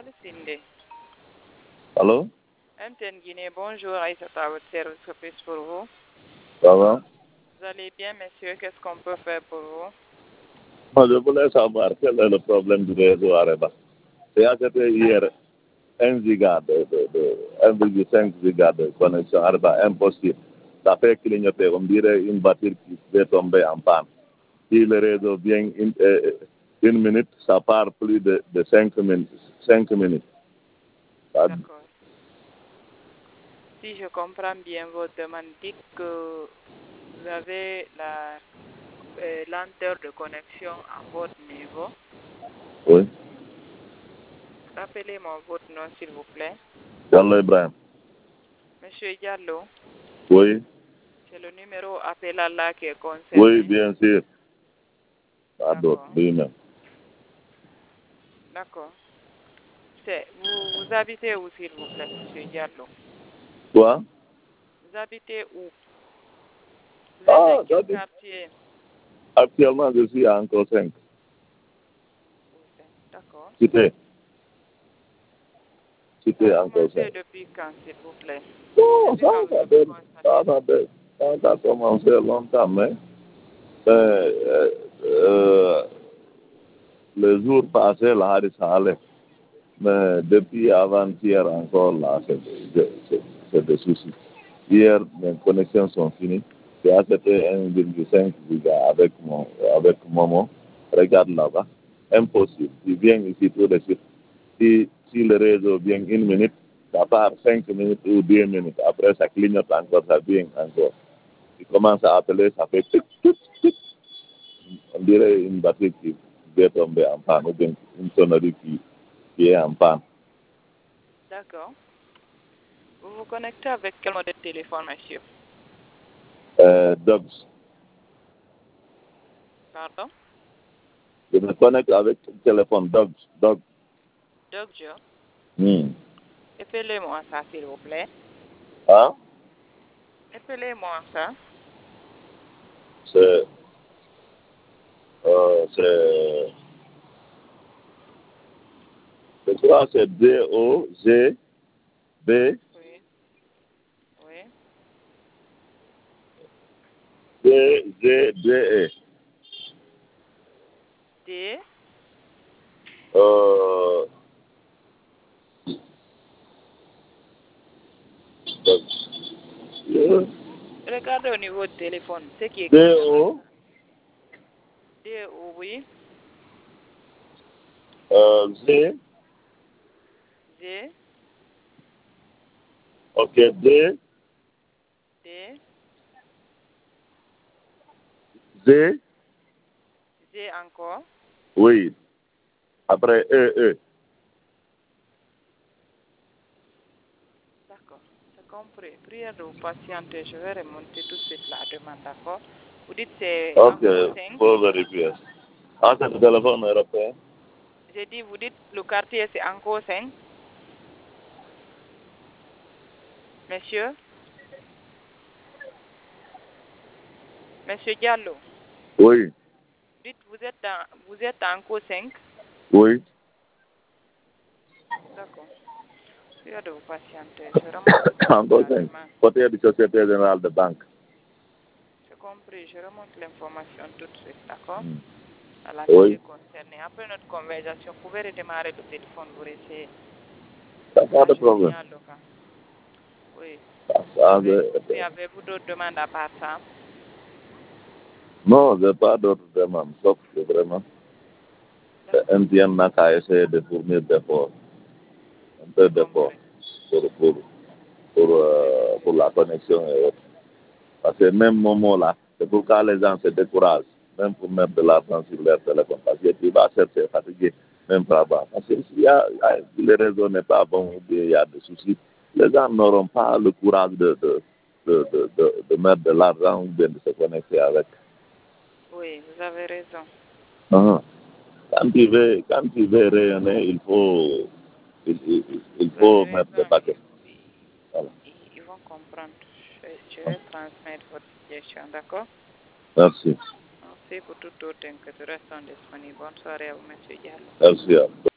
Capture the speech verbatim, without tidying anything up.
Sinde. Allô? M T N Guinée, bonjour, Aïssata, votre service office pour vous. Ça va? Vous allez bien, monsieur? Qu'est-ce qu'on peut faire pour vous? Moi, je voulais savoir quel est le problème du réseau Areba. J'ai acheté hier un giga de, de, de un virgule cinq giga de connexion Areba, impossible. Ça fait clignoter, on dirait une voiture qui peut tomber en panne. Si le réseau vient une, euh, une minute, ça part plus de, de cinq minutes. cinq minutes. Ça- D'accord. Si je comprends bien votre demande, dites que vous avez la euh, lenteur de connexion à votre niveau. Oui. Rappelez-moi votre nom, s'il vous plaît. Diallo Ibrahim. Monsieur Diallo, Oui. c'est le numéro appel à là qui est concerné. Oui, bien sûr. Pas d'autre, D'accord. lui-même. D'accord. C'est- Vous, vous habitez où, s'il vous plaît, monsieur Diallo? Quoi? Vous habitez où? Vous êtes Ah, dans quel j'habite- quartier? Actuellement, je suis à encore cinq. D'accord. Cité. Cité Ça a encore commencé cinq. depuis quand, s'il vous plaît? Non, Depuis ça, quand vous ça, avez fait- constaté? ça, ça, fait- ça, ça a commencé longtemps, mais euh, euh, le jour passé, là, ça allait. Mais depuis avant-hier encore, là, c'est c'est- c'est- c'est des soucis. Hier, mes connexions sont finies. J'ai acheté un virgule cinq giga avec mon, avec Momo. Regarde là-bas. Impossible. Il vient ici tout de suite. Si, si le réseau vient une minute, ça part cinq minutes ou deux minutes. Après, ça clignote encore, ça vient encore. Il commence à appeler, ça fait tic, tic, tic. On dirait une batterie qui va tomber en panne ou bien une sonnerie qui, qui est en panne. D'accord. Vous vous connectez avec quel modèle de téléphone, monsieur? Euh, Dogs. Pardon? Je me connecte avec le téléphone Dogs. Dogs. Docteur, Hmm. appelez-moi ça, s'il vous plaît. Hein? Appelez-moi ça. C'est. Euh, c'est. Je crois que c'est D O G B Oui. Oui. D G D E. D. Euh, euh, Regardez au niveau du téléphone, ce qui est D écrit. O D. Oui. euh, G. G. Ok, D D. G. G encore. Oui. Après E E. D'accord. J'ai compris. Prière de vous patienter. Je vais remonter tout de suite la demande, d'accord? Vous dites c'est Ok, encore cinq. faut vérifier. Ah, c'est le téléphone européen. J'ai dit, vous dites le quartier c'est encore cinq. Monsieur? Monsieur Diallo, Oui. dites vous êtes dans vous êtes encore cinq. Oui. D'accord. Prière de vous patienter. Je remonte tout de suite Encore la cinq. demande. Côté de Société Générale de Banque. J'ai compris. Je remonte l'information tout de suite, d'accord? Hmm. À la Oui. télé concernée. Après notre conversation, vous pouvez redémarrer le téléphone, vous restez Ça pas à de je problème. signale le cas. Oui. Ça, Avez, c'est- oui, avez-vous d'autres demandes à part ça? Non, je n'ai pas d'autres demandes, sauf que vraiment, M T N n'a qu'à essayer de fournir d'efforts, un peu J'ai d'efforts compris. pour, pour, pour, euh, pour la connexion et autres. Parce que même Momo là, c'est pourquoi les gens se découragent, même pour mettre de l'argent sur leur téléphone. Parce que tu vas chercher fatigué, même par bas. Parce que s'il y a, si le réseau n'est pas bon ou bien il y a des soucis, les gens n'auront pas le courage de, de, de, de, de, de mettre de l'argent ou bien de se connecter avec. Oui, vous avez raison. Uh-huh. Quand tu veux, quand tu veux rayonner, il faut, il, il, il Vous faut avez mettre des raison. paquets. Ils, Voilà. ils, ils vont comprendre. Je, je vais transmettre votre situation, d'accord? Merci. Merci pour tout autre que tu restes disponible. Bonne soirée à vous, monsieur Diallo. Merci.